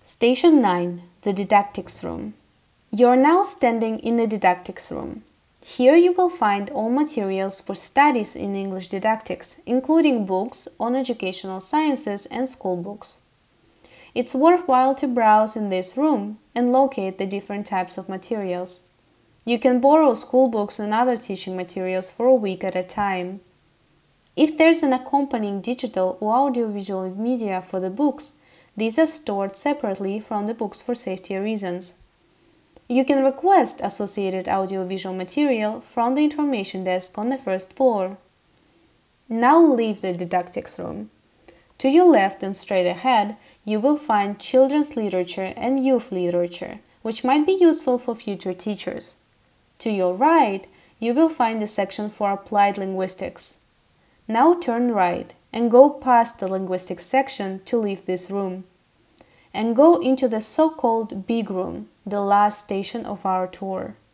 Station 9. The Didactics Room. You are now standing in the Didactics Room. Here you will find all materials for studies in English didactics, including books on educational sciences and school books. It's worthwhile to browse in this room and locate the different types of materials. You can borrow school books and other teaching materials for a week at a time. If there's an accompanying digital or audiovisual media for the books, these are stored separately from the books for safety reasons. You can request associated audiovisual material from the information desk on the first floor. Now leave the didactics room. To your left and straight ahead, you will find children's literature and youth literature, which might be useful for future teachers. To your right, you will find the section for applied linguistics. Now turn right and go past the linguistics section to leave this room. And go into the so-called big room, the last station of our tour.